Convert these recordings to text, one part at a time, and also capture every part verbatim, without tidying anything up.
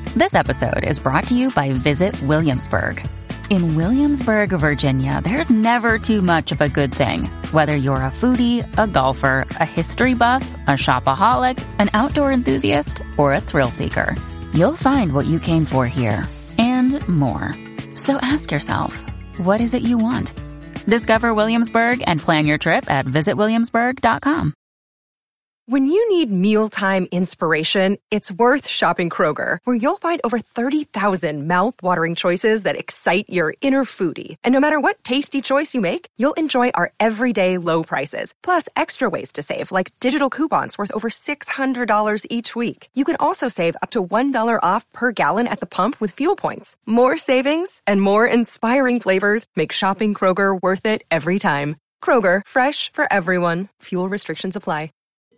This episode is brought to you by Visit Williamsburg. In Williamsburg, Virginia, there's never too much of a good thing. Whether you're a foodie, a golfer, a history buff, a shopaholic, an outdoor enthusiast, or a thrill seeker, you'll find what you came for here and more. So ask yourself, what is it you want? Discover Williamsburg and plan your trip at visit williamsburg dot com. When you need mealtime inspiration, it's worth shopping Kroger, where you'll find over thirty thousand mouth-watering choices that excite your inner foodie. And no matter what tasty choice you make, you'll enjoy our everyday low prices, plus extra ways to save, like digital coupons worth over six hundred dollars each week. You can also save up to one dollar off per gallon at the pump with fuel points. More savings and more inspiring flavors make shopping Kroger worth it every time. Kroger, fresh for everyone. Fuel restrictions apply.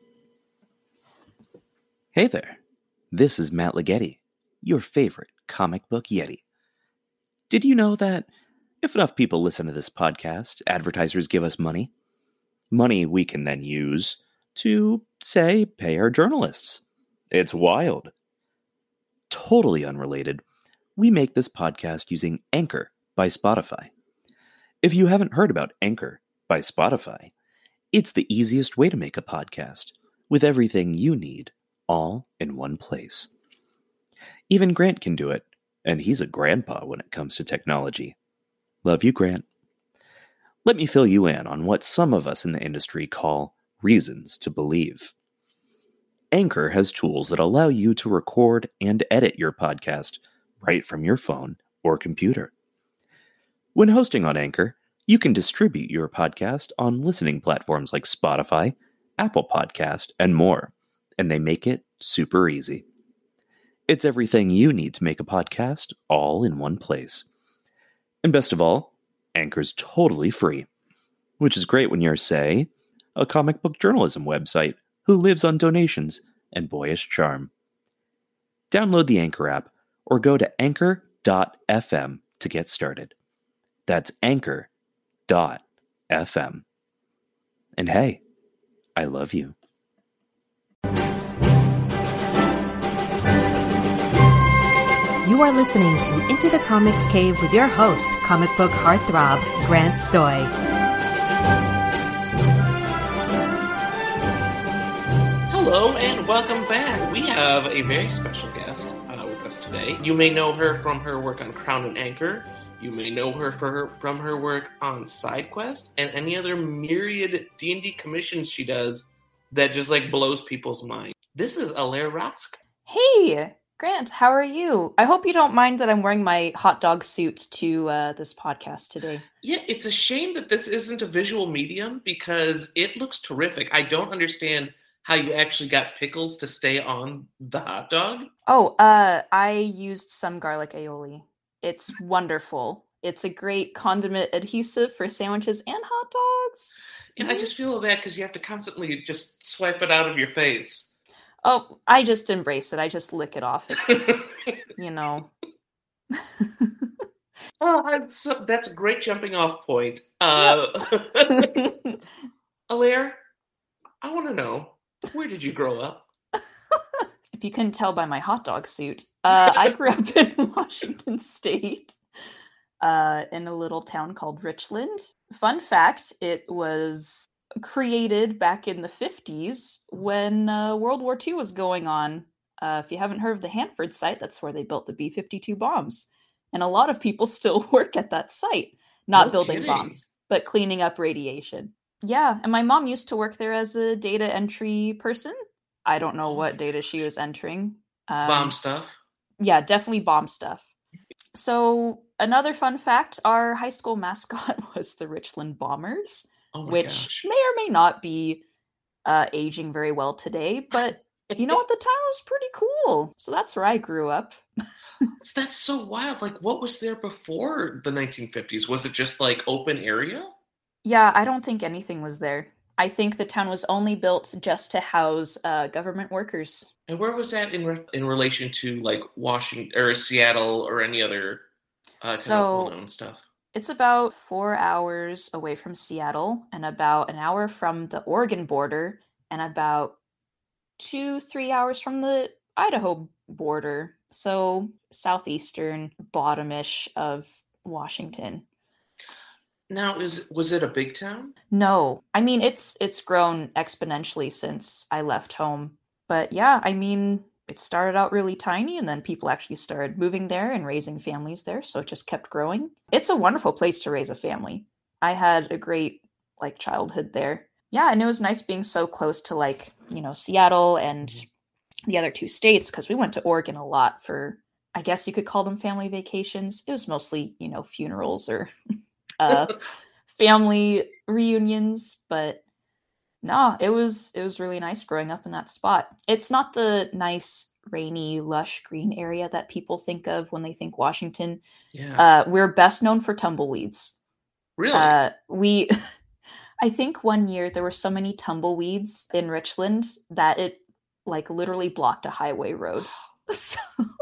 Hey there, this is Matt Ligeti, your favorite comic book Yeti. Did you know that if enough people listen to this podcast, advertisers give us money? Money we can then use to, say, pay our journalists. It's wild. Totally unrelated, we make this podcast using Anchor by Spotify. If you haven't heard about Anchor by Spotify, it's the easiest way to make a podcast with everything you need all in one place. Even Grant can do it, and he's a grandpa when it comes to technology. Love you, Grant. Let me fill you in on what some of us in the industry call reasons to believe. Anchor has tools that allow you to record and edit your podcast right from your phone or computer. When hosting on Anchor, you can distribute your podcast on listening platforms like Spotify, Apple Podcast, and more. And they make it super easy. It's everything you need to make a podcast all in one place. And best of all, Anchor's totally free, which is great when you're, say, a comic book journalism website who lives on donations and boyish charm. Download the Anchor app or go to anchor dot f m to get started. That's anchor dot f m. And hey, I love you. You are listening to Into the Comics Cave with your host, comic book heartthrob, Grant Stoy. Hello and welcome back. We have a very special guest uh, with us today. You may know her from her work on Crown and Anchor. You may know her, for her from her work on SideQuest and any other myriad D and D commissions she does that just like blows people's mind. This is Alaire Rask. Hey! Grant, how are you? I hope you don't mind that I'm wearing my hot dog suit to uh, this podcast today. Yeah, it's a shame that this isn't a visual medium because it looks terrific. I don't understand how you actually got pickles to stay on the hot dog. Oh, uh, I used some garlic aioli. It's wonderful. It's a great condiment adhesive for sandwiches and hot dogs. And mm-hmm. I just feel bad because you have to constantly just swipe it out of your face. Oh, I just embrace it. I just lick it off. It's, you know. Oh, that's, that's a great jumping off point. Uh, yep. Alaire, I want to know, where did you grow up? If you couldn't tell by my hot dog suit, uh, I grew up in Washington State, uh, in a little town called Richland. Fun fact, it was created back in the fifties when uh, World War Two was going on. Uh, if you haven't heard of the Hanford site, that's where they built the B fifty-two bombs. And a lot of people still work at that site. Not no building kidding. bombs, but cleaning up radiation. Yeah, and my mom used to work there as a data entry person. I don't know what data she was entering. Um, bomb stuff? Yeah, definitely bomb stuff. So, another fun fact, our high school mascot was the Richland Bombers. Oh which gosh. may or may not be uh, aging very well today, but you know what? The town was pretty cool. So that's where I grew up. That's so wild. Like, what was there before the nineteen fifties? Was it just like open area? Yeah, I don't think anything was there. I think the town was only built just to house uh, government workers. And where was that in re- in relation to like Washington or Seattle or any other uh, kind so, of well-known stuff? It's about four hours away from Seattle and about an hour from the Oregon border and about two, three hours from the Idaho border, so southeastern bottomish of Washington. Now, is was it a big town? No, I mean it's it's grown exponentially since I left home. But yeah, I mean it started out really tiny and then people actually started moving there and raising families there, so it just kept growing. It's a wonderful place to raise a family. I had a great like childhood there. Yeah, and it was nice being so close to like, you know, Seattle and the other two states because we went to Oregon a lot for, I guess you could call them family vacations. It was mostly, you know, funerals or uh family reunions, but no, it was it was really nice growing up in that spot. It's not the nice, rainy, lush green area that people think of when they think Washington. Yeah. Uh, we're best known for tumbleweeds. Really? Uh, we, I think one year there were so many tumbleweeds in Richland that it like literally blocked a highway road. So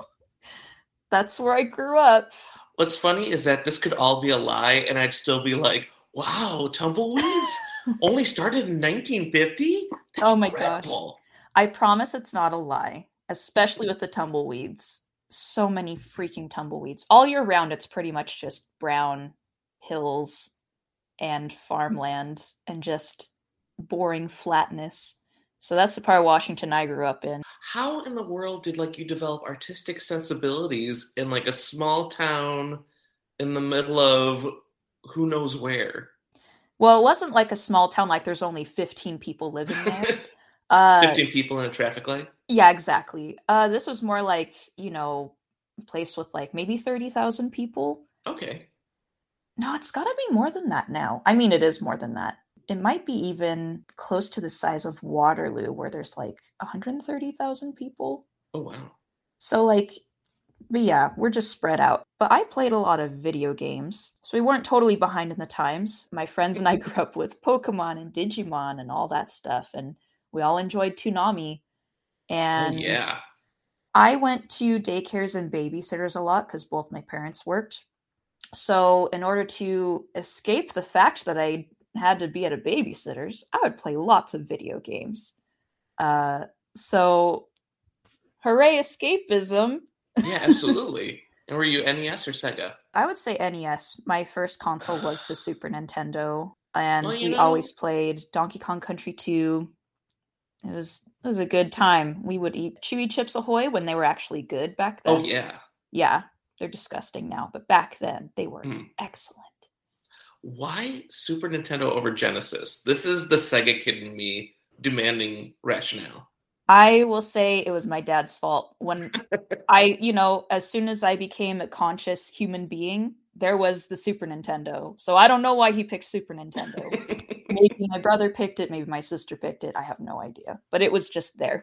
that's where I grew up. What's funny is that this could all be a lie, and I'd still be like, wow, tumbleweeds only started in nineteen fifty? That's Oh my incredible. gosh. I promise it's not a lie, especially with the tumbleweeds. So many freaking tumbleweeds. All year round, it's pretty much just brown hills and farmland and just boring flatness. So that's the part of Washington I grew up in. How in the world did like you develop artistic sensibilities in like a small town in the middle of who knows where? Well, it wasn't like a small town, like there's only fifteen people living there. Uh, fifteen people in a traffic light? yeah, exactly. Uh, this was more like, you know, a place with like maybe thirty thousand people. Okay. No, it's gotta be more than that now. I mean, it is more than that. It might be even close to the size of Waterloo, where there's like one hundred thirty thousand people. Oh, wow. So, like, but yeah, we're just spread out. But I played a lot of video games, so we weren't totally behind in the times. My friends and I grew up with Pokemon and Digimon and all that stuff, and we all enjoyed Toonami. And oh, yeah. I went to daycares and babysitters a lot because both my parents worked. So, in order to escape the fact that I had to be at a babysitter's, I would play lots of video games. Uh, so, hooray, escapism. Yeah, absolutely. And were you N E S or Sega? I would say N E S. My first console was the Super Nintendo, and Well, you we know- always played Donkey Kong Country two. It was it was a good time. We would eat Chewy Chips Ahoy when they were actually good back then. Oh, yeah. Yeah, they're disgusting now, but back then they were Mm. excellent. Why Super Nintendo over Genesis? This is the Sega kid in me demanding rationale. I will say it was my dad's fault. When I, you know, as soon as I became a conscious human being, there was the Super Nintendo. So I don't know why he picked Super Nintendo. Maybe my brother picked it, maybe my sister picked it. I have no idea. But it was just there.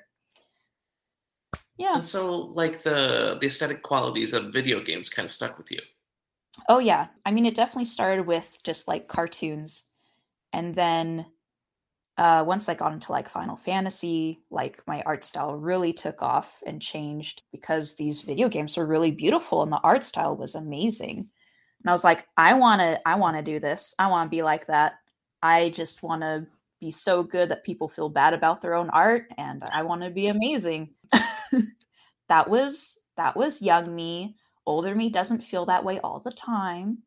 Yeah. And so, like, the, the aesthetic qualities of video games kind of stuck with you. Oh, yeah. I mean, it definitely started with just like cartoons. And then uh, once I got into like Final Fantasy, like my art style really took off and changed because these video games were really beautiful and the art style was amazing. And I was like, I want to, I want to do this. I want to be like that. I just want to be so good that people feel bad about their own art, and I want to be amazing. that was that was young me. Older me doesn't feel that way all the time.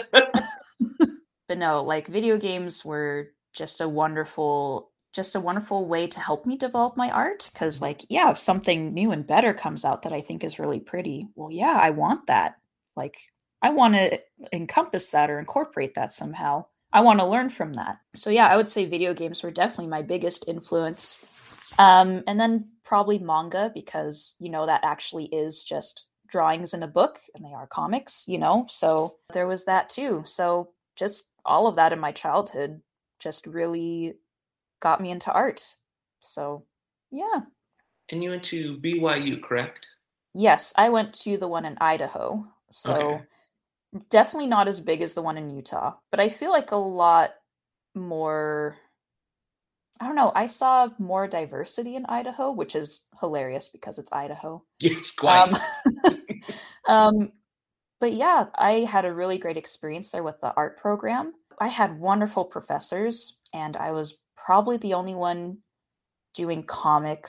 But no, like video games were just a wonderful just a wonderful way to help me develop my art, because like, yeah, if something new and better comes out that I think is really pretty, well, yeah, I want that. Like, I want to encompass that or incorporate that somehow. I want to learn from that. So yeah, I would say video games were definitely my biggest influence. Um, and then probably manga, because, you know, that actually is just drawings in a book and they are comics, you know? So there was that too. So just all of that in my childhood just really got me into art. So yeah. And you went to B Y U, correct? Yes, I went to the one in Idaho. So Okay. definitely not as big as the one in Utah, but I feel like a lot more, I don't know, I saw more diversity in Idaho, which is hilarious because it's Idaho. Yes, quite. Um, um, but yeah, I had a really great experience there with the art program. I had wonderful professors, and I was probably the only one doing comics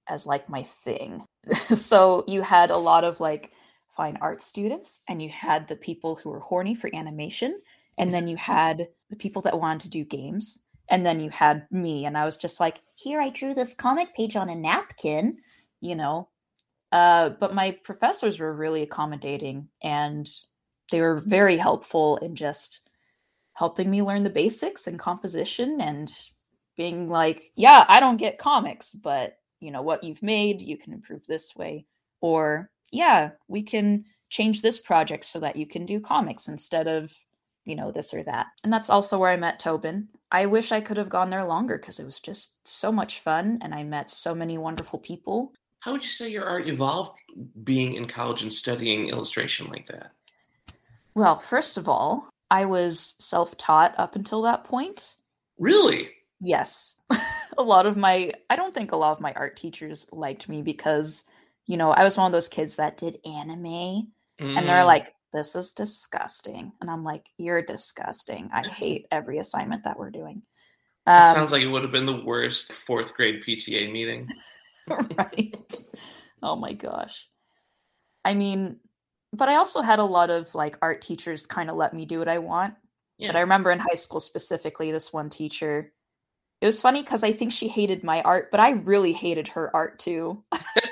as like my thing. So you had a lot of like fine art students, and you had the people who were horny for animation, and then you had the people that wanted to do games, and then you had me, and I was just like, here, I drew this comic page on a napkin, you know. Uh, but my professors were really accommodating, and they were very helpful in just helping me learn the basics and composition, and being like, yeah, I don't get comics, but you know what you've made, you can improve this way. Or yeah, we can change this project so that you can do comics instead of, you know, this or that. And that's also where I met Tobin. I wish I could have gone there longer because it was just so much fun, and I met so many wonderful people. How would you say your art evolved being in college and studying illustration like that? Well, first of all, I was self-taught up until that point. Really? Yes. A lot of my, I don't think a lot of my art teachers liked me because, you know, I was one of those kids that did anime, mm. and they're like, this is disgusting. And I'm like, you're disgusting. I hate every assignment that we're doing. Um, that sounds like it would have been the worst fourth grade P T A meeting. Right. Oh my gosh. I mean, but I also had a lot of like art teachers kind of let me do what I want. Yeah. But I remember in high school specifically, this one teacher, it was funny because I think she hated my art, but I really hated her art too.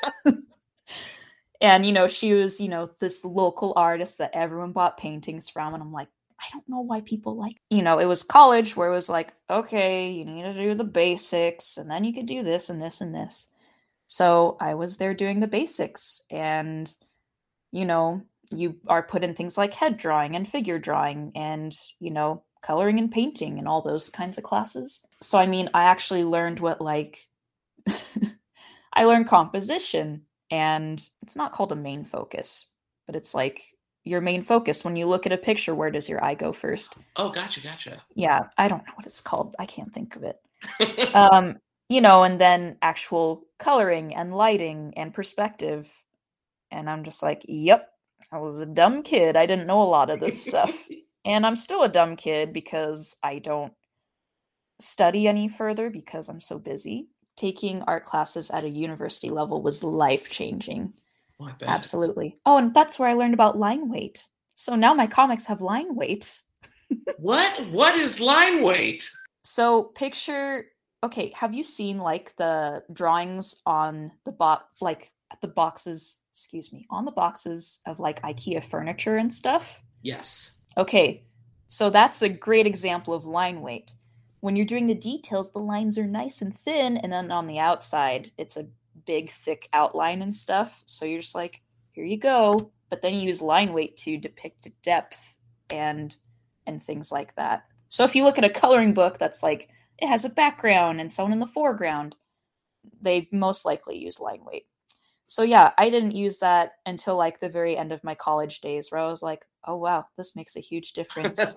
And, you know, she was, you know, this local artist that everyone bought paintings from. And I'm like, I don't know why people like, you know, it was college where it was like, okay, you need to do the basics, and then you could do this and this and this. So I was there doing the basics, and, you know, you are put in things like head drawing and figure drawing and, you know, coloring and painting and all those kinds of classes. So, I mean, I actually learned what, like, I learned composition, and it's not called a main focus, but it's like your main focus. When you look at a picture, where does your eye go first? Oh, gotcha, gotcha. Yeah, I don't know what it's called. I can't think of it. um, you know, and then actual coloring and lighting and perspective. And I'm just like, yep, I was a dumb kid. I didn't know a lot of this stuff. And I'm still a dumb kid because I don't study any further because I'm so busy. Taking art classes at a university level was life-changing. Oh, I bet. Absolutely. Oh, and that's where I learned about line weight. So now my comics have line weight. What? What is line weight? So picture, okay, have you seen like the drawings on the box, like the boxes, excuse me, on the boxes of like IKEA furniture and stuff? Yes. Okay, so that's a great example of line weight. When you're doing the details, the lines are nice and thin, and then on the outside, it's a big, thick outline and stuff. So you're just like, here you go. But then you use line weight to depict depth and and things like that. So if you look at a coloring book that's like, it has a background and someone in the foreground, they most likely use line weight. So yeah, I didn't use that until like the very end of my college days, where I was like, oh wow, this makes a huge difference.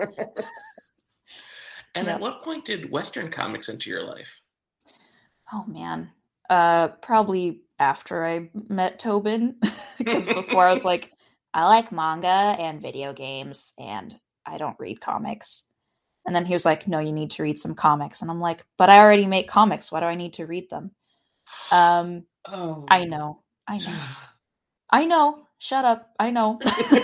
And yep. At what point did Western comics enter your life? Oh man, uh, probably after I met Tobin, because before I was like, I like manga and video games, and I don't read comics. And then he was like, no, you need to read some comics. And I'm like, but I already make comics. Why do I need to read them? Um, oh. I know. I know. I know. Shut up. I know.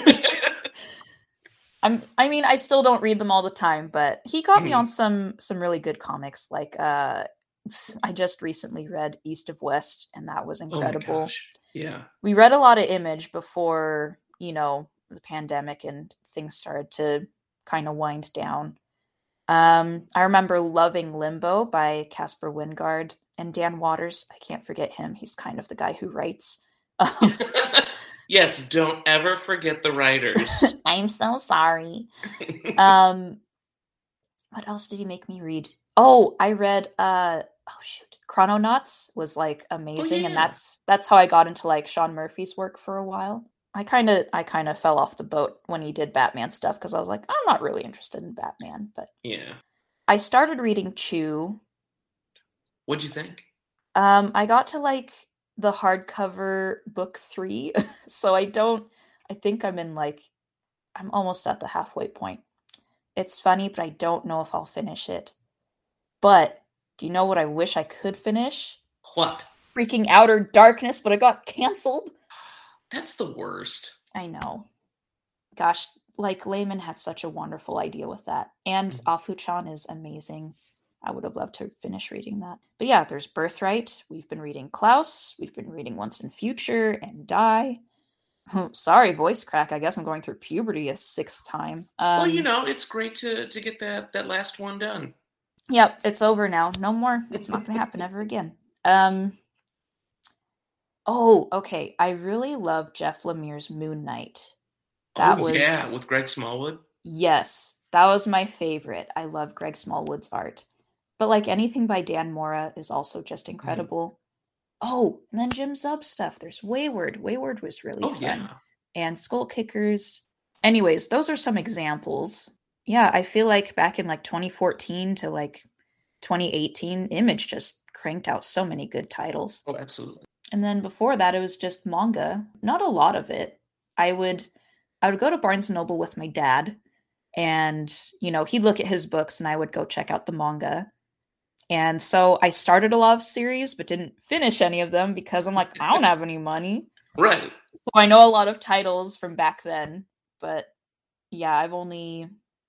I'm, I mean, I still don't read them all the time, but he got mm. me on some some really good comics. Like, uh, I just recently read East of West, and that was incredible. Oh my gosh. Yeah. We read a lot of Image before, you know, the pandemic and things started to kind of wind down. Um, I remember loving Limbo by Caspar Wingard and Dan Waters. I can't forget him. He's kind of the guy who writes. Um, yes, don't ever forget the writers. I'm so sorry. um, what else did he make me read? Oh, I read, uh, oh shoot, Chrononauts was like amazing. Oh, yeah. And that's, that's how I got into like Sean Murphy's work for a while. I kind of, I kind of fell off the boat when he did Batman stuff, because I was like, I'm not really interested in Batman, but yeah. I started reading Chew. What'd you think? Um, I got to like the hardcover book three, so I don't, I think I'm in like, I'm almost at the halfway point. It's funny, but I don't know if I'll finish it. But do you know what I wish I could finish? What? freaking Outer Darkness, but it got canceled. That's the worst. I know. Gosh, like Layman had such a wonderful idea with that. And Mhm. Afu-chan is amazing. I would have loved to finish reading that. But yeah, there's Birthright. We've been reading Klaus. We've been reading Once in Future and Die. Sorry, voice crack. I guess I'm going through puberty a sixth time. Um, Well, you know, it's great to, to get that, that last one done. Yep, it's over now. No more. It's not going to happen ever again. Um. Oh, okay. I really love Jeff Lemire's Moon Knight. That oh, was yeah, with Greg Smallwood. Yes, that was my favorite. I love Greg Smallwood's art. But like anything by Dan Mora is also just incredible. Mm-hmm. Oh, and then Jim Zub stuff. There's Wayward. Wayward was really oh, fun. Yeah. And Skull Kickers. Anyways, those are some examples. Yeah, I feel like back in like twenty fourteen to like twenty eighteen, Image just cranked out so many good titles. Oh, absolutely. And then before that, it was just manga. Not a lot of it. I would I would go to Barnes and Noble with my dad, and, you know, he'd look at his books and I would go check out the manga. And so I started a lot of series, but didn't finish any of them because I'm like, I don't have any money. Right. So I know a lot of titles from back then, but yeah, I've only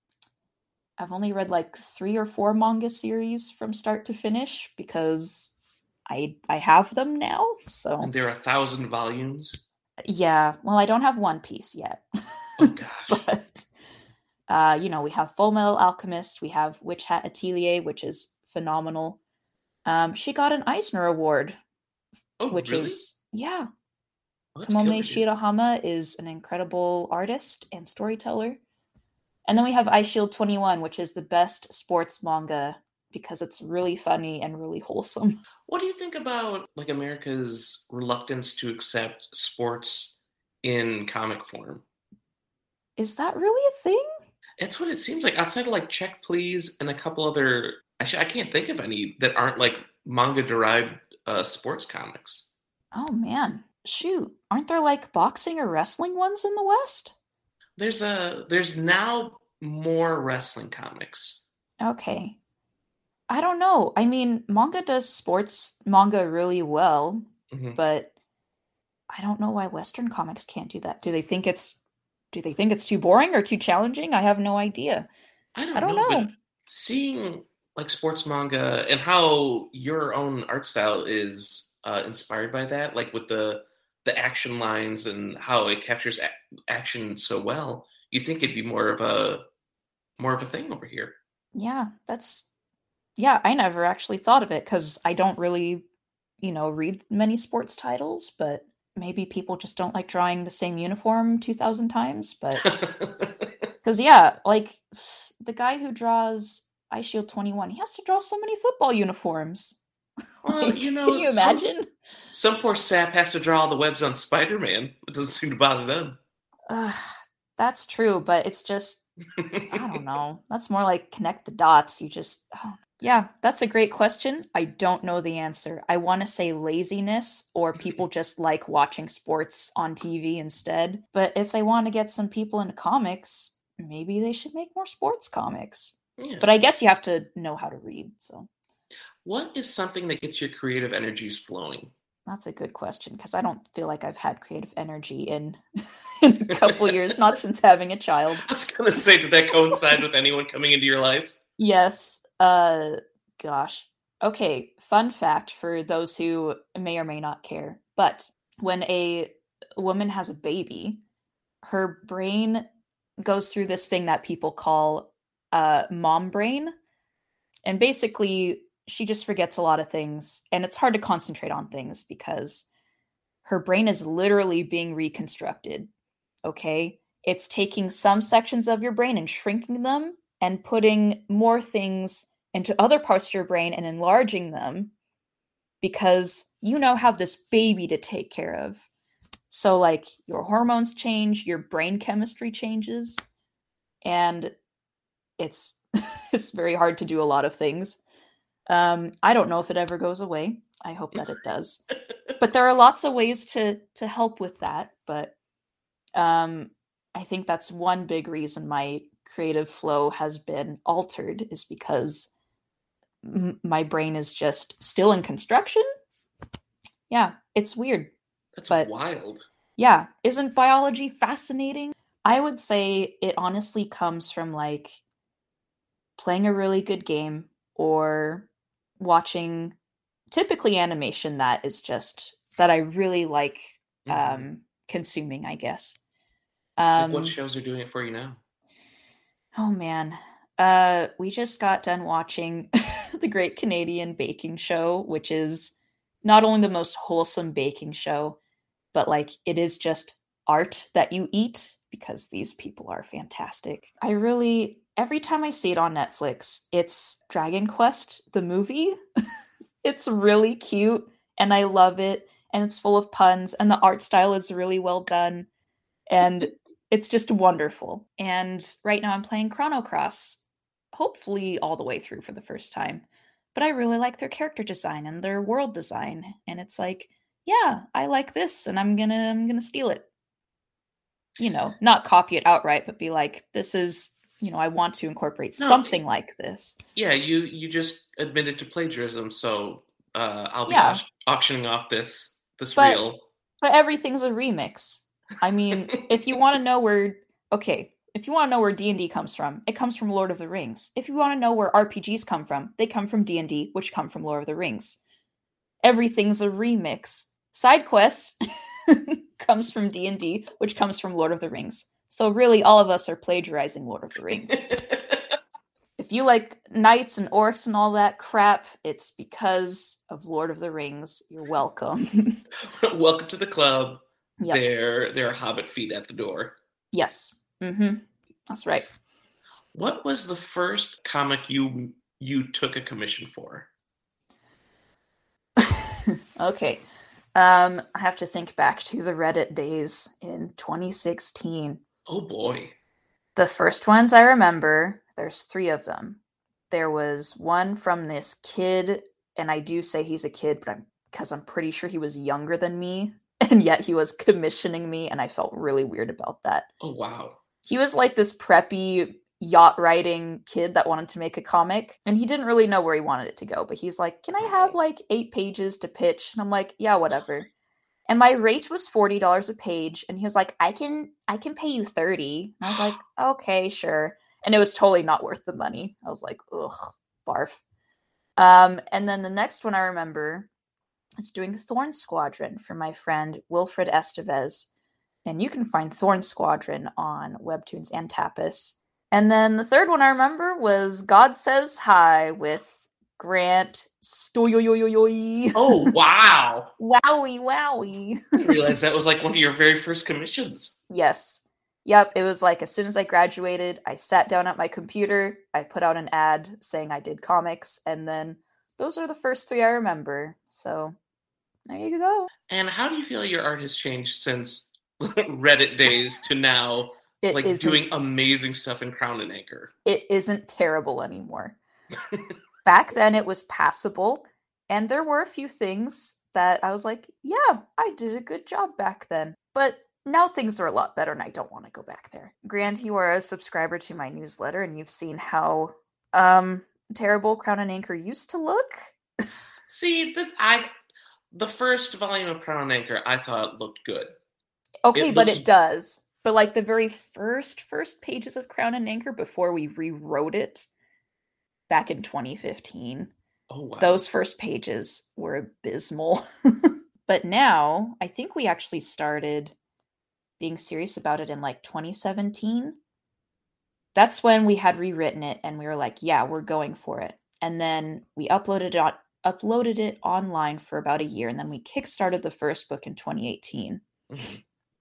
I've only read like three or four manga series from start to finish because I I have them now. So And there are a thousand volumes. Yeah, well, I don't have One Piece yet. Oh gosh. But uh, you know, we have Full Metal Alchemist, we have Witch Hat Atelier, which is phenomenal. Um, she got an Eisner Award, Oh, which really? is yeah. Oh, that's Kamome killer, dude. Shirahama is an incredible artist and storyteller. And then we have Ice Shield twenty-one, which is the best sports manga because it's really funny and really wholesome. What do you think about like America's reluctance to accept sports in comic form? Is that really a thing? It's what it seems like. Outside of like Check Please and a couple other, actually, I can't think of any that aren't like manga-derived uh, sports comics. Oh man, shoot! Aren't there like boxing or wrestling ones in the West? There's a there's now more wrestling comics. Okay. I don't know. I mean, manga does sports manga really well, Mhm. but I don't know why Western comics can't do that. Do they think it's do they think it's too boring or too challenging? I have no idea. I don't, I don't know, know. but seeing like sports manga and how your own art style is uh, inspired by that, like with the the action lines and how it captures a- action so well, you think it'd be more of a more of a thing over here. Yeah, that's yeah, I never actually thought of it because I don't really, you know, read many sports titles, but maybe people just don't like drawing the same uniform two thousand times. But because, yeah, like the guy who draws Ice Shield twenty-one, he has to draw so many football uniforms. Well, Like, you know, can you some- imagine? Some poor sap has to draw all the webs on Spider-Man. It doesn't seem to bother them. Ugh, that's true, but it's just, I don't know. That's more like connect the dots. You just, oh. Yeah, that's a great question. I don't know the answer. I want to say laziness or people just like watching sports on T V instead. But if they want to get some people into comics, maybe they should make more sports comics. Yeah. But I guess you have to know how to read, so What is something that gets your creative energies flowing? that's a good question because I don't feel like I've had creative energy in, in a couple years, not since having a child. I was going to say, did that coincide with anyone coming into your life? Yes. Uh, gosh. Okay, fun fact for those who may or may not care. But when a woman has a baby, her brain goes through this thing that people call uh, mom brain. And basically, she just forgets a lot of things. And it's hard to concentrate on things because her brain is literally being reconstructed. Okay? It's taking some sections of your brain and shrinking them and putting more things into other parts of your brain and enlarging them because you now have this baby to take care of. So, like, your hormones change, your brain chemistry changes, and it's it's very hard to do a lot of things. Um, I don't know if it ever goes away. I hope that it does. But there are lots of ways to to help with that. But um, I think that's one big reason my creative flow has been altered is because m- my brain is just still in construction. Yeah, it's weird. That's but wild. Yeah, isn't biology fascinating? I would say it honestly comes from like playing a really good game or watching typically animation that is just that I really like Mm-hmm. um consuming, I guess. Like what Um shows are doing it for you now? oh man. Uh we just got done watching The Great Canadian Baking Show, which is not only the most wholesome baking show, but like it is just art that you eat because these people are fantastic. I really every time I see it on Netflix, it's Dragon Quest the movie. It's really cute and I love it and it's full of puns and the art style is really well done and it's just wonderful. And right now I'm playing Chrono Cross, hopefully all the way through for the first time. But I really like their character design and their world design and it's like, yeah, I like this and I'm going to I'm going to steal it. You know, not copy it outright, but be like, this is, you know, I want to incorporate No, something like this. Yeah, you you just admitted to plagiarism, so uh, I'll be Yeah. au- auctioning off this this But reel. but everything's a remix. I mean, if you want to know where okay, if you want to know where D and D comes from, it comes from Lord of the Rings. If you want to know where R P Gs come from, they come from D and D, which come from Lord of the Rings. Everything's a remix. Side quests comes from D and D, which comes from Lord of the Rings. So really all of us are plagiarizing Lord of the Rings. If you like knights and orcs and all that crap, it's because of Lord of the Rings. You're welcome. Welcome to the club. Yep. There, there are hobbit feet at the door. Yes. Mm-hmm. That's right. What was the first comic you you took a commission for? Okay. Um, I have to think back to the Reddit days in twenty sixteen. Oh boy. The first ones I remember, there's three of them. There was one from this kid, and I do say he's a kid, but I'm because I'm pretty sure he was younger than me, and yet he was commissioning me, and I felt really weird about that. Oh wow. He was like this preppy yacht riding kid that wanted to make a comic, and he didn't really know where he wanted it to go, but he's like, can I have like eight pages to pitch? And I'm like, yeah, whatever. And my rate was forty dollars a page, and he was like, I can I can pay you thirty. And I was like, okay, sure. And it was totally not worth the money. I was like, ugh, barf. Um, and then the next one I remember is doing Thorn Squadron for my friend Wilfred Estevez. And you can find Thorn Squadron on Webtoons and Tapas. And then the third one I remember was God Says Hi with Grant Stoyoyoyoyoy. Oh wow. Wowie wowie. I didn't realize that was like one of your very first commissions. Yes. Yep. It was like as soon as I graduated, I sat down at my computer, I put out an ad saying I did comics, and then those are the first three I remember. So there you go. And how do you feel your art has changed since Reddit days to now, It like isn't- doing amazing stuff in Crown and Anchor? It isn't terrible anymore. Back then it was passable, and there were a few things that I was like, yeah, I did a good job back then. But now things are a lot better and I don't want to go back there. Grant, you are a subscriber to my newsletter and you've seen how um terrible Crown and Anchor used to look. See, this I the first volume of Crown and Anchor I thought looked good. Okay, It but looks- it does. But like the very first first pages of Crown and Anchor before we rewrote it back in twenty fifteen, Oh wow. those first pages were abysmal. But now, I think we actually started being serious about it in like twenty seventeen. That's when we had rewritten it and we were like, yeah, we're going for it. And then we uploaded it on, uploaded it online for about a year, and then we kickstarted the first book in twenty eighteen. Mm-hmm.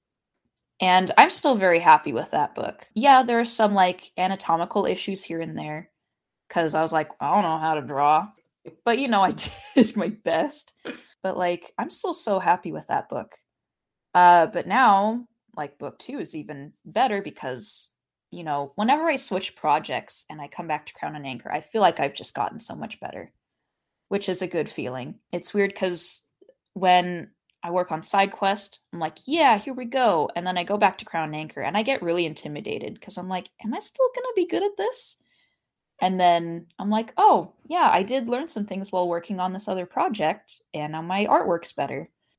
And I'm still very happy with that book. Yeah, there are some like anatomical issues here and there because I was like, I don't know how to draw. But you know, I did my best. But like, I'm still so happy with that book. Uh, but now, like, book two is even better because, you know, whenever I switch projects and I come back to Crown and Anchor, I feel like I've just gotten so much better, which is a good feeling. It's weird because when I work on side quest, I'm like, yeah, here we go. And then I go back to Crown and Anchor and I get really intimidated because I'm like, am I still going to be good at this? And then I'm like, oh, yeah, I did learn some things while working on this other project and now my artwork's better.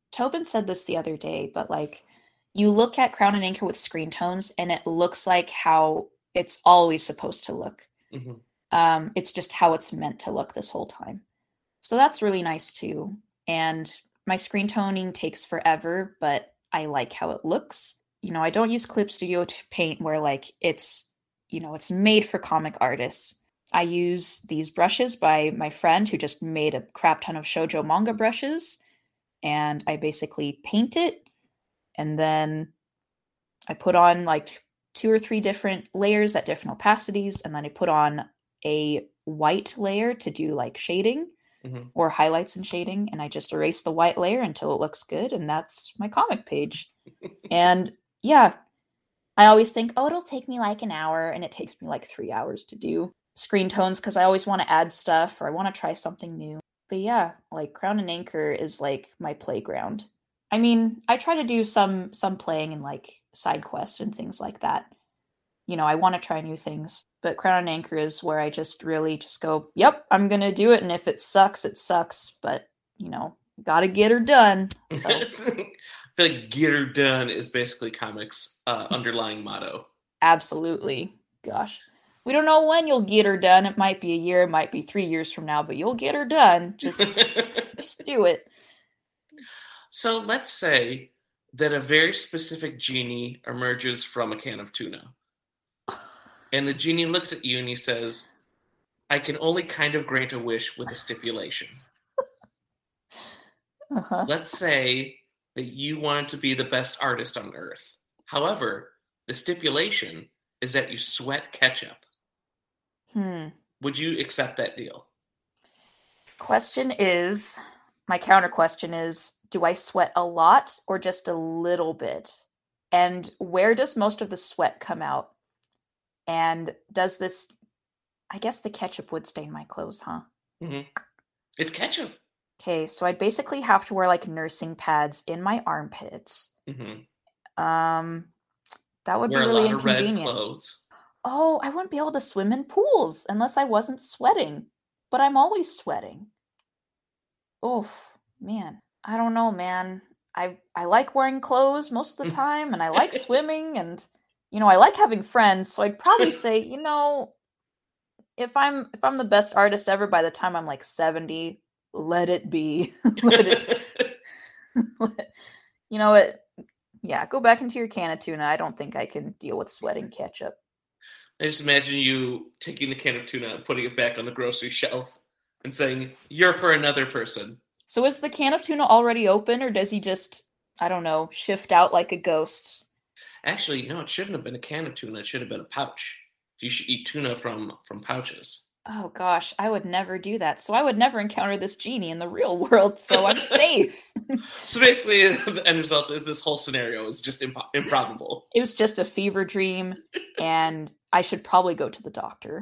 Tobin said this the other day, but like you look at Crown and Anchor with screen tones and it looks like how it's always supposed to look. Mm-hmm. Um, it's just how it's meant to look this whole time. So that's really nice too. And my screen toning takes forever, but I like how it looks. You know, I don't use Clip Studio to paint where like it's, you know, it's made for comic artists. I use these brushes by my friend who just made a crap ton of shoujo manga brushes. And I basically paint it. And then I put on like two or three different layers at different opacities. And then I put on a white layer to do like shading. Mm-hmm. Or highlights and shading, and I just erase the white layer until it looks good, and that's my comic page. And yeah, I always think, oh, it'll take me like an hour, and it takes me like three hours to do screen tones because I always want to add stuff or I want to try something new. But yeah, like Crown and Anchor is like my playground. I mean, I try to do some some playing and like side quests and things like that. You know, I want to try new things, but Crown and Anchor is where I just really just go, yep, I'm going to do it. And if it sucks, it sucks. But, you know, got to get her done. So. I feel like get her done is basically comics' uh, underlying motto. Absolutely. Gosh. We don't know when you'll get her done. It might be a year, it might be three years from now, but you'll get her done. Just, just do it. So let's say that a very specific genie emerges from a can of tuna. And the genie looks at you and he says, I can only kind of grant a wish with a stipulation. Uh-huh. Let's say that you wanted to be the best artist on Earth. However, the stipulation is that you sweat ketchup. Hmm. Would you accept that deal? Question is, my counter question is, do I sweat a lot or just a little bit? And where does most of the sweat come out? And does this, I guess the ketchup would stain my clothes, huh? Mm-hmm. It's ketchup. Okay, so I'd basically have to wear like nursing pads in my armpits. Mm-hmm. Um, that would wear be really a lot inconvenient. Of red clothes. Oh, I wouldn't be able to swim in pools unless I wasn't sweating. But I'm always sweating. Oof, man. I don't know, man. I I like wearing clothes most of the time, and I like swimming, and you know, I like having friends, so I'd probably say, you know, if I'm if I'm the best artist ever by the time I'm like seventy, let it be. let it let, you know it yeah, go back into your can of tuna. I don't think I can deal with sweating ketchup. I just imagine you taking the can of tuna and putting it back on the grocery shelf and saying, you're for another person. So is the can of tuna already open, or does he just, I don't know, shift out like a ghost? Actually, no, it shouldn't have been a can of tuna. It should have been a pouch. You should eat tuna from, from pouches. Oh gosh, I would never do that. So I would never encounter this genie in the real world, so I'm safe. So basically, the end result is this whole scenario is just impo- improbable. It was just a fever dream, and I should probably go to the doctor.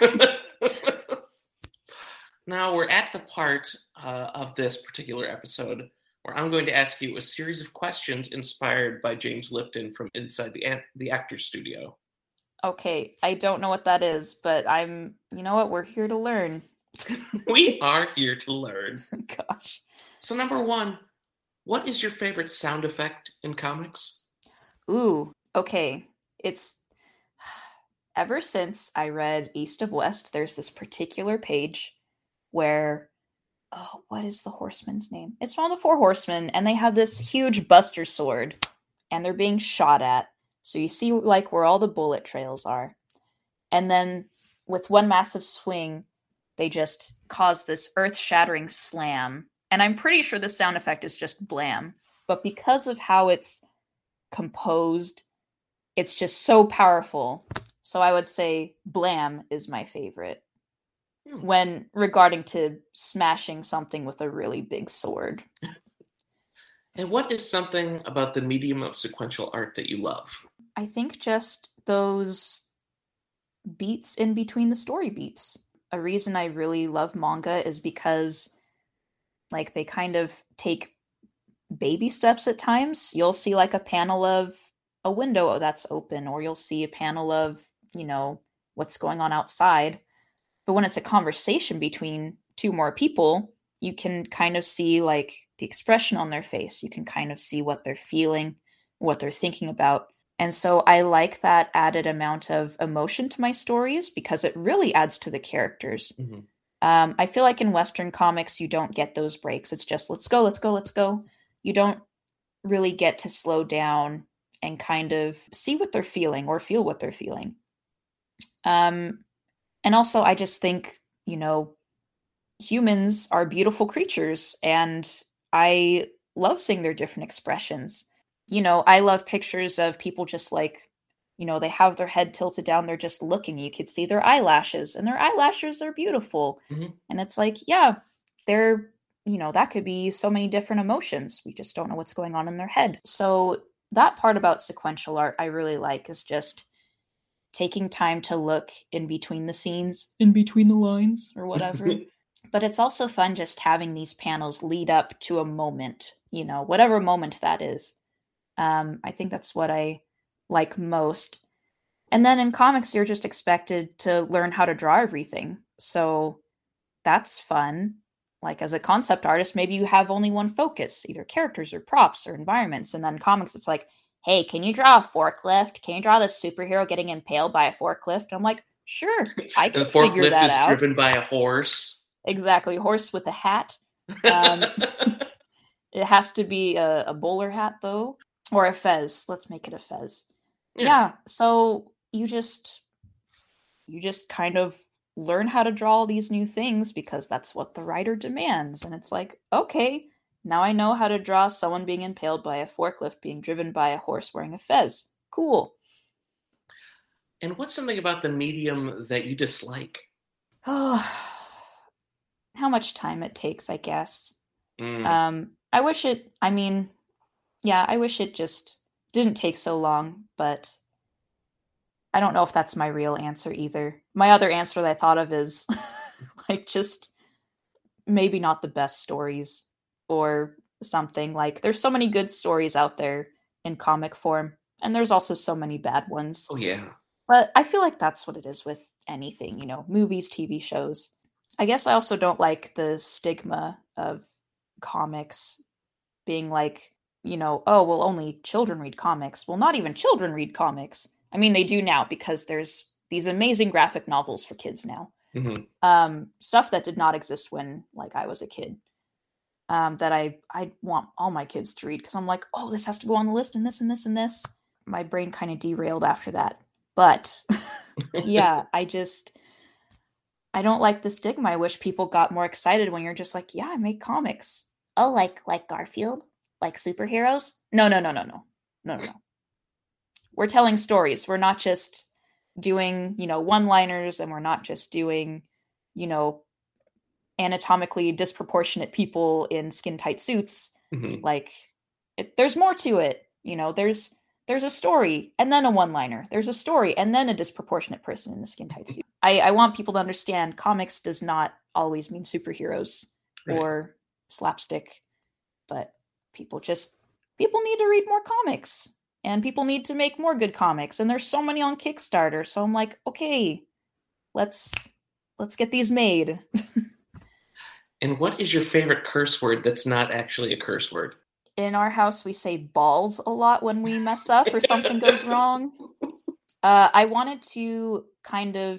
Now we're at the part uh, of this particular episode where I'm going to ask you a series of questions inspired by James Lipton from inside the the Actors Studio. Okay, I don't know what that is, but I'm, you know what, we're here to learn. We are here to learn. Gosh. So number one, what is your favorite sound effect in comics? Ooh, okay. It's, ever since I read East of West, there's this particular page where, oh, what is the horseman's name? It's one of the four horsemen, and they have this huge buster sword, and they're being shot at. So you see like where all the bullet trails are. And then with one massive swing, they just cause this earth-shattering slam. And I'm pretty sure the sound effect is just blam. But because of how it's composed, it's just so powerful. So I would say blam is my favorite. Hmm. When regarding to smashing something with a really big sword. And what is something about the medium of sequential art that you love? I think just those beats in between the story beats. A reason I really love manga is because like they kind of take baby steps at times. You'll see like a panel of a window that's open, or you'll see a panel of, you know, what's going on outside. But when it's a conversation between two more people, you can kind of see like the expression on their face. You can kind of see what they're feeling, what they're thinking about. And so I like that added amount of emotion to my stories because it really adds to the characters. Mm-hmm. Um, I feel like in Western comics, you don't get those breaks. It's just, let's go, let's go, let's go. You don't really get to slow down and kind of see what they're feeling or feel what they're feeling. Um, and also, I just think, you know, humans are beautiful creatures, and I love seeing their different expressions. You know, I love pictures of people just like, you know, they have their head tilted down, they're just looking. You could see their eyelashes, and their eyelashes are beautiful. Mm-hmm. And it's like, yeah, they're, you know, that could be so many different emotions. We just don't know what's going on in their head. So that part about sequential art I really like is just taking time to look in between the scenes, in between the lines, or whatever. But it's also fun just having these panels lead up to a moment, you know, whatever moment that is. Um, I think that's what I like most. And then in comics, you're just expected to learn how to draw everything. So that's fun. Like as a concept artist, maybe you have only one focus, either characters or props or environments. And then comics, it's like, hey, can you draw a forklift? Can you draw this superhero getting impaled by a forklift? I'm like, sure, I can the figure that forklift is out. driven by a horse. Exactly, horse with a hat. Um, it has to be a, a bowler hat, though, or a fez. Let's make it a fez. Yeah. yeah, so you just you just kind of learn how to draw all these new things because that's what the writer demands. And it's like, okay, now I know how to draw someone being impaled by a forklift being driven by a horse wearing a fez. Cool. And what's something about the medium that you dislike? Oh, how much time it takes, I guess. Mm. Um, I wish it, I mean, yeah, I wish it just didn't take so long, but I don't know if that's my real answer either. My other answer that I thought of is like just maybe not the best stories or something. Like there's so many good stories out there in comic form, and there's also so many bad ones. Oh yeah. But I feel like that's what it is with anything, you know, movies, T V shows. I guess I also don't like the stigma of comics being like, you know, oh, well, only children read comics. Well, not even children read comics. I mean, they do now because there's these amazing graphic novels for kids now. Mm-hmm. Um, stuff that did not exist when, like, I was a kid. Um, that I I want all my kids to read because I'm like, oh, this has to go on the list and this and this and this. My brain kind of derailed after that. But yeah, I just I don't like the stigma. I wish people got more excited when you're just like, yeah, I make comics. Oh, like like Garfield? Like superheroes? No, no, no, no, no. No, no, no. We're telling stories. We're not just doing, you know, one-liners, and we're not just doing, you know, anatomically disproportionate people in skin-tight suits. Mm-hmm. Like, it, there's more to it. You know, there's there's a story and then a one-liner. There's a story and then a disproportionate person in a skin-tight suit. I, I want people to understand comics does not always mean superheroes Right. or slapstick, but people just, people need to read more comics, and people need to make more good comics. And there's so many on Kickstarter. So I'm like, okay, let's, let's get these made. And what is your favorite curse word that's not actually a curse word? In our house, we say balls a lot when we mess up or something goes wrong. Uh, I wanted to kind of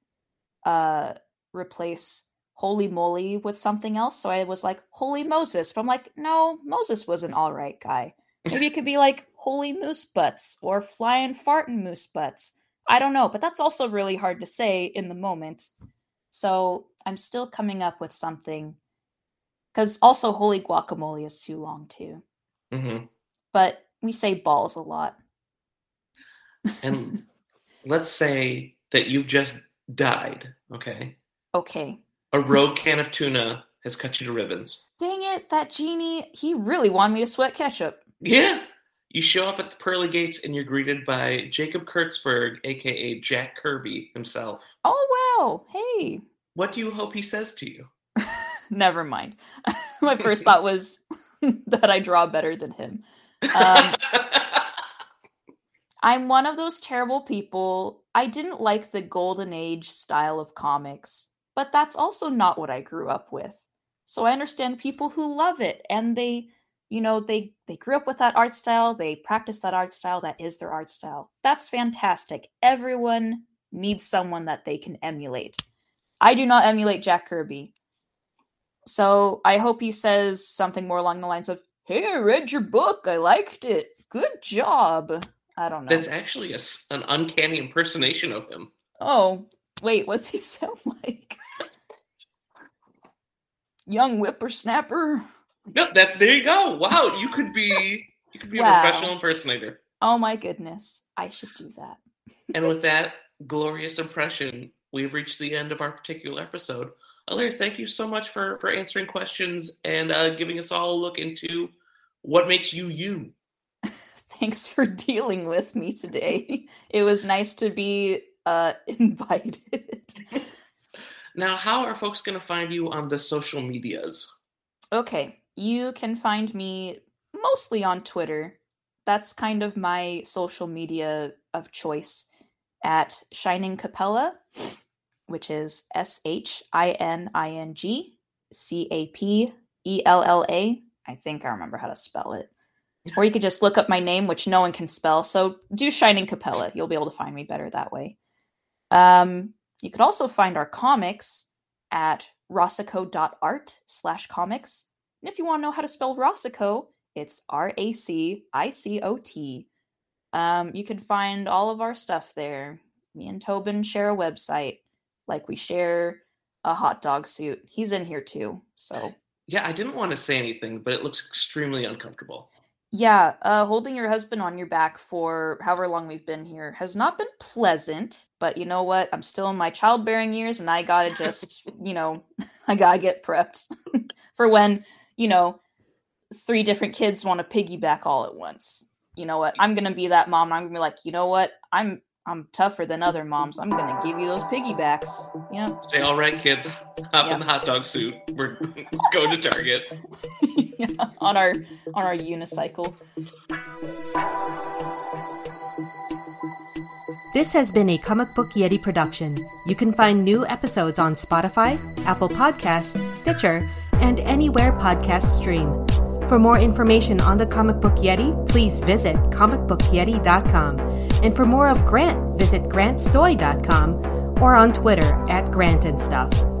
uh, replace holy moly with something else. So I was like, holy Moses. But I'm like, no, Moses was an all right guy. Maybe it could be like holy moose butts or flying farting moose butts. I don't know. But that's also really hard to say in the moment. So I'm still coming up with something. Because also holy guacamole is too long too. Mm-hmm. But we say balls a lot. And let's say that you just died, okay? Okay. A rogue can of tuna has cut you to ribbons. Dang it, that genie, he really wanted me to sweat ketchup. Yeah! You show up at the pearly gates and you're greeted by Jacob Kurtzberg, aka Jack Kirby himself. Oh, wow. Hey. What do you hope he says to you? Never mind. My first thought was that I draw better than him. Um, I'm one of those terrible people. I didn't like the golden age style of comics, but that's also not what I grew up with. So I understand people who love it, and they, you know, they they grew up with that art style, they practice that art style, that is their art style. That's fantastic. Everyone needs someone that they can emulate. I do not emulate Jack Kirby. So I hope he says something more along the lines of, "Hey, I read your book. I liked it. Good job." I don't know. That's actually a, an uncanny impersonation of him. Oh, wait, what's he sound like? Young whippersnapper? No, that there you go. Wow, you could be you could be Wow. a professional impersonator. Oh my goodness. I should do that. And with that glorious impression, we've reached the end of our particular episode. Alaire, thank you so much for, for answering questions and uh, giving us all a look into what makes you you. Thanks for dealing with me today. It was nice to be uh, invited. Now, how are folks going to find you on the social medias? Okay, you can find me mostly on Twitter. That's kind of my social media of choice, at Shining Capella, which is S H I N I N G C A P E L L A. I think I remember how to spell it. Or you could just look up my name, which no one can spell. So do Shining Capella. You'll be able to find me better that way. Um, you could also find our comics at rossico.art slash comics. And if you want to know how to spell Rossico, it's R A C I C O T. Um, you can find all of our stuff there. Me and Tobin share a website. Like, we share a hot dog suit. He's in here too, so... Yeah, I didn't want to say anything, but it looks extremely uncomfortable. Yeah, uh, holding your husband on your back for however long we've been here has not been pleasant, but you know what? I'm still in my childbearing years, and I gotta just, you know, I gotta get prepped for when, you know, three different kids want to piggyback all at once. You know what? I'm gonna be that mom, and I'm gonna be like, you know what? I'm I'm tougher than other moms. I'm gonna give you those piggybacks. Yeah. Say, all right, kids, hop Yeah. in the hot dog suit. We're going to Target. Yeah, on our on our unicycle. This has been a Comic Book Yeti production. You can find new episodes on Spotify, Apple Podcasts, Stitcher, and anywhere podcasts stream. For more information on the Comic Book Yeti, please visit comic book yeti dot com. And for more of Grant, visit grant stoy dot com or on Twitter at Grant and Stuff.